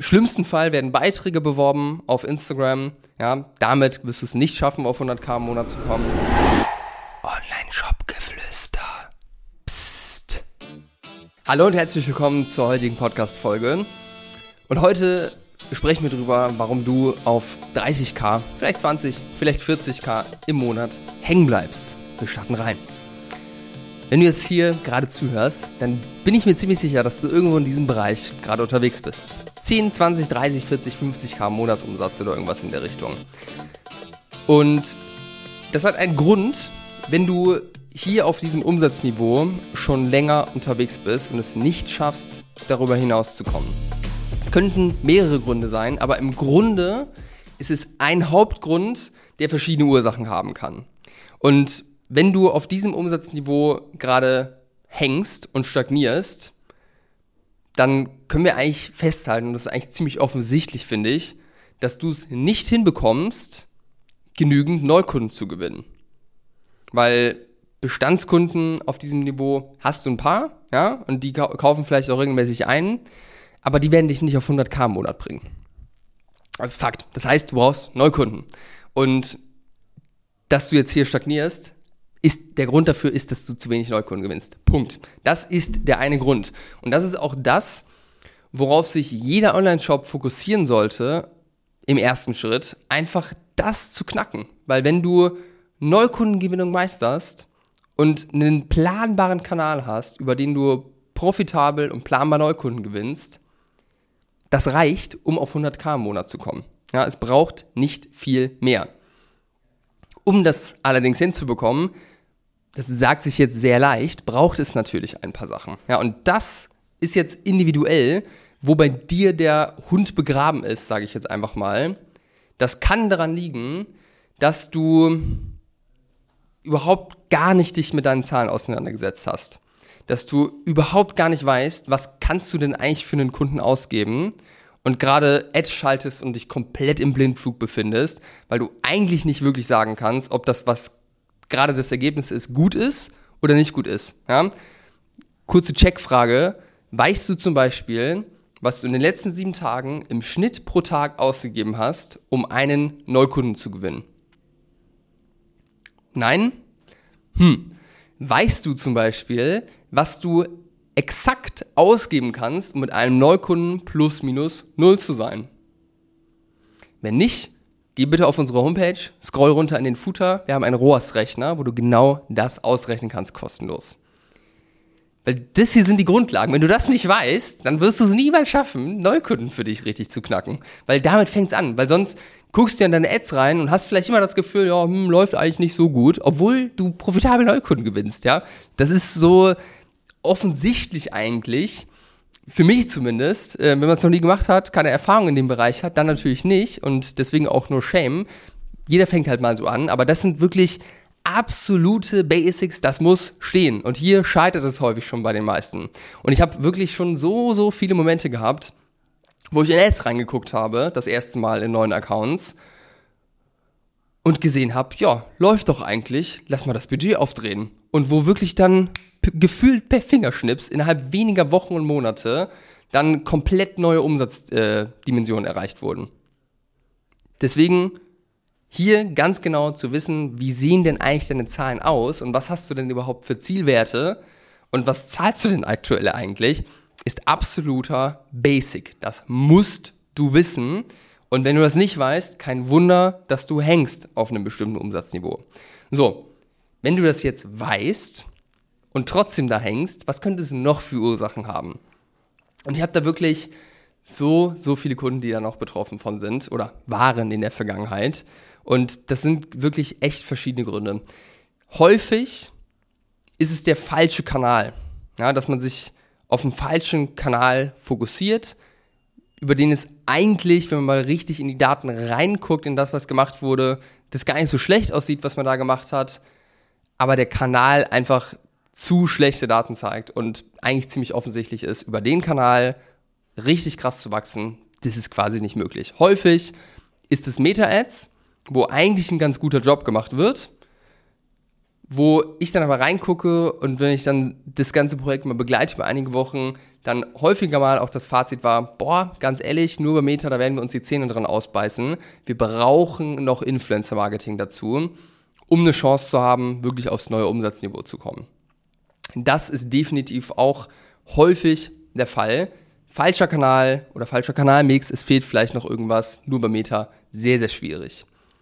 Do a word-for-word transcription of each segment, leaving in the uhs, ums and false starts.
schlimmsten Fall werden Beiträge beworben auf Instagram. Ja, damit wirst du es nicht schaffen, auf hunderttausend im Monat zu kommen. Online-Shop-Geflüster. Psst. Hallo und herzlich willkommen zur heutigen Podcast-Folge. Und heute sprechen wir darüber, warum du auf dreißigtausend, vielleicht zwanzig, vielleicht vierzigtausend im Monat hängen bleibst. Wir starten rein. Wenn du jetzt hier gerade zuhörst, dann bin ich mir ziemlich sicher, dass du irgendwo in diesem Bereich gerade unterwegs bist. zehn, zwanzig, dreißig, vierzig, fünfzigtausend Monatsumsatz oder irgendwas in der Richtung. Und das hat einen Grund, wenn du hier auf diesem Umsatzniveau schon länger unterwegs bist und es nicht schaffst, darüber hinaus zu kommen. Es könnten mehrere Gründe sein, aber im Grunde ist es ein Hauptgrund, der verschiedene Ursachen haben kann. Und wenn du auf diesem Umsatzniveau gerade hängst und stagnierst, dann können wir eigentlich festhalten, und das ist eigentlich ziemlich offensichtlich, finde ich, dass du es nicht hinbekommst, genügend Neukunden zu gewinnen. Weil Bestandskunden auf diesem Niveau hast du ein paar, ja, und die kaufen vielleicht auch regelmäßig ein, aber die werden dich nicht auf hunderttausend im Monat bringen. Das ist Fakt. Das heißt, du brauchst Neukunden. Und dass du jetzt hier stagnierst, ist der Grund dafür ist, dass du zu wenig Neukunden gewinnst. Punkt. Das ist der eine Grund. Und das ist auch das, worauf sich jeder Online-Shop fokussieren sollte, im ersten Schritt, einfach das zu knacken. Weil wenn du Neukundengewinnung meisterst und einen planbaren Kanal hast, über den du profitabel und planbar Neukunden gewinnst, das reicht, um auf hunderttausend im Monat zu kommen. Ja, es braucht nicht viel mehr. Um das allerdings hinzubekommen, das sagt sich jetzt sehr leicht, braucht es natürlich ein paar Sachen. Ja, und das ist jetzt individuell, wo bei dir der Hund begraben ist, sage ich jetzt einfach mal. Das kann daran liegen, dass du überhaupt gar nicht dich mit deinen Zahlen auseinandergesetzt hast. Dass du überhaupt gar nicht weißt, was kannst du denn eigentlich für einen Kunden ausgeben und gerade Ads schaltest und dich komplett im Blindflug befindest, weil du eigentlich nicht wirklich sagen kannst, ob das, was gerade das Ergebnis ist, gut ist oder nicht gut ist. Ja? Kurze Checkfrage. Weißt du zum Beispiel, was du in den letzten sieben Tagen im Schnitt pro Tag ausgegeben hast, um einen Neukunden zu gewinnen? Nein? Hm. Weißt du zum Beispiel, was du exakt ausgeben kannst, um mit einem Neukunden plus minus null zu sein? Wenn nicht, geh bitte auf unsere Homepage, scroll runter in den Footer, wir haben einen R O A S-Rechner, wo du genau das ausrechnen kannst, kostenlos. Weil das hier sind die Grundlagen. Wenn du das nicht weißt, dann wirst du es niemals schaffen, Neukunden für dich richtig zu knacken. Weil damit fängt es an. Weil sonst guckst du in deine Ads rein und hast vielleicht immer das Gefühl, ja, hm, läuft eigentlich nicht so gut, obwohl du profitabel Neukunden gewinnst, ja. Das ist so offensichtlich eigentlich, für mich zumindest, äh, wenn man es noch nie gemacht hat, keine Erfahrung in dem Bereich hat, dann natürlich nicht und deswegen auch nur Shame. Jeder fängt halt mal so an, aber das sind wirklich absolute Basics, das muss stehen. Und hier scheitert es häufig schon bei den meisten. Und ich habe wirklich schon so, so viele Momente gehabt, wo ich in Ads reingeguckt habe, das erste Mal in neuen Accounts und gesehen habe, ja, läuft doch eigentlich, lass mal das Budget aufdrehen. Und wo wirklich dann p- gefühlt per Fingerschnips innerhalb weniger Wochen und Monate dann komplett neue Umsatzdimensionen äh, erreicht wurden. Deswegen hier ganz genau zu wissen, wie sehen denn eigentlich deine Zahlen aus und was hast du denn überhaupt für Zielwerte und was zahlst du denn aktuell eigentlich, ist absoluter Basic. Das musst du wissen. Und wenn du das nicht weißt, kein Wunder, dass du hängst auf einem bestimmten Umsatzniveau. So, wenn du das jetzt weißt und trotzdem da hängst, was könnte es noch für Ursachen haben? Und ich habe da wirklich so, so viele Kunden, die da noch betroffen von sind oder waren in der Vergangenheit. Und das sind wirklich echt verschiedene Gründe. Häufig ist es der falsche Kanal, ja, dass man sich auf einen falschen Kanal fokussiert, über den es eigentlich, wenn man mal richtig in die Daten reinguckt, in das, was gemacht wurde, das gar nicht so schlecht aussieht, was man da gemacht hat, aber der Kanal einfach zu schlechte Daten zeigt und eigentlich ziemlich offensichtlich ist, über den Kanal richtig krass zu wachsen, das ist quasi nicht möglich. Häufig ist es Meta-Ads, wo eigentlich ein ganz guter Job gemacht wird, wo ich dann aber reingucke und wenn ich dann das ganze Projekt mal begleite über einige Wochen, dann häufiger mal auch das Fazit war, boah, ganz ehrlich, nur über Meta, da werden wir uns die Zähne dran ausbeißen. Wir brauchen noch Influencer-Marketing dazu, um eine Chance zu haben, wirklich aufs neue Umsatzniveau zu kommen. Das ist definitiv auch häufig der Fall. Falscher Kanal oder falscher Kanalmix, es fehlt vielleicht noch irgendwas, nur bei Meta, sehr, sehr schwierig.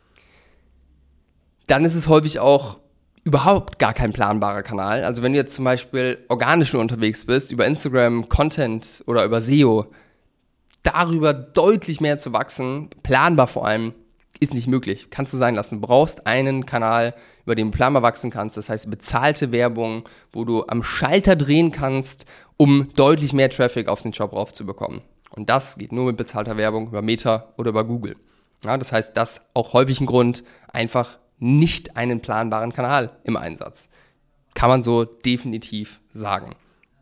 Dann ist es häufig auch überhaupt gar kein planbarer Kanal. Also wenn du jetzt zum Beispiel organisch nur unterwegs bist, über Instagram, Content oder über S E O, darüber deutlich mehr zu wachsen, planbar vor allem, ist nicht möglich. Kannst du sein lassen. Du brauchst einen Kanal, über den du planbar wachsen kannst. Das heißt bezahlte Werbung, wo du am Schalter drehen kannst, um deutlich mehr Traffic auf den Shop raufzubekommen. Und das geht nur mit bezahlter Werbung über Meta oder über Google. Ja, das heißt, das auch häufig ein Grund, einfach nicht einen planbaren Kanal im Einsatz. Kann man so definitiv sagen.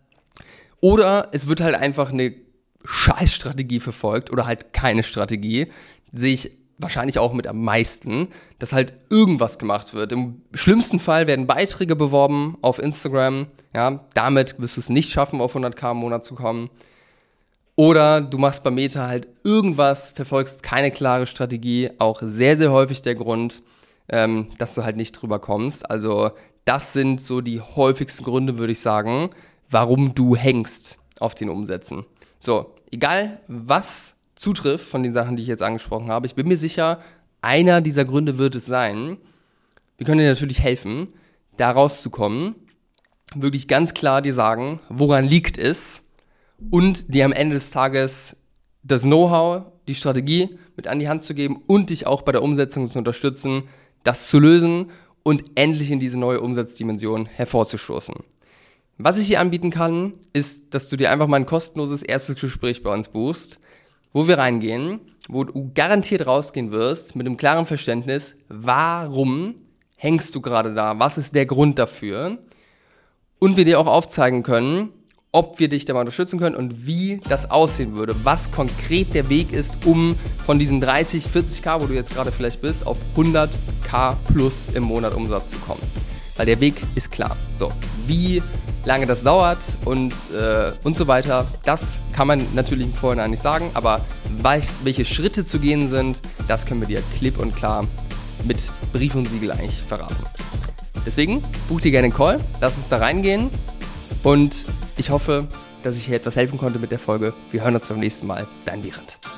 Oder es wird halt einfach eine Scheißstrategie verfolgt oder halt keine Strategie. Sehe ich wahrscheinlich auch mit am meisten, dass halt irgendwas gemacht wird. Im schlimmsten Fall werden Beiträge beworben auf Instagram. Ja, damit wirst du es nicht schaffen, auf hunderttausend im Monat zu kommen. Oder du machst bei Meta halt irgendwas, verfolgst keine klare Strategie. Auch sehr, sehr häufig der Grund, ähm, dass du halt nicht drüber kommst. Also das sind so die häufigsten Gründe, würde ich sagen, warum du hängst auf den Umsätzen. So, egal was zutrifft von den Sachen, die ich jetzt angesprochen habe, ich bin mir sicher, einer dieser Gründe wird es sein. Wir können dir natürlich helfen, da rauszukommen, wirklich ganz klar dir sagen, woran liegt es und dir am Ende des Tages das Know-how, die Strategie mit an die Hand zu geben und dich auch bei der Umsetzung zu unterstützen, das zu lösen und endlich in diese neue Umsatzdimension hervorzustoßen. Was ich hier anbieten kann, ist, dass du dir einfach mal ein kostenloses erstes Gespräch bei uns buchst, wo wir reingehen, wo du garantiert rausgehen wirst mit einem klaren Verständnis, warum hängst du gerade da, was ist der Grund dafür und wir dir auch aufzeigen können, ob wir dich dabei unterstützen können und wie das aussehen würde, was konkret der Weg ist, um von diesen dreißig, vierzig K, wo du jetzt gerade vielleicht bist, auf hundert K plus im Monat Umsatz zu kommen. Weil der Weg ist klar. So, wie lange das dauert und, äh, und so weiter, das kann man natürlich im Vorhinein nicht sagen, aber was, welche Schritte zu gehen sind, das können wir dir klipp und klar mit Brief und Siegel eigentlich verraten. Deswegen buch dir gerne einen Call, lass uns da reingehen und ich hoffe, dass ich hier etwas helfen konnte mit der Folge. Wir hören uns beim nächsten Mal. Dein Wierendt.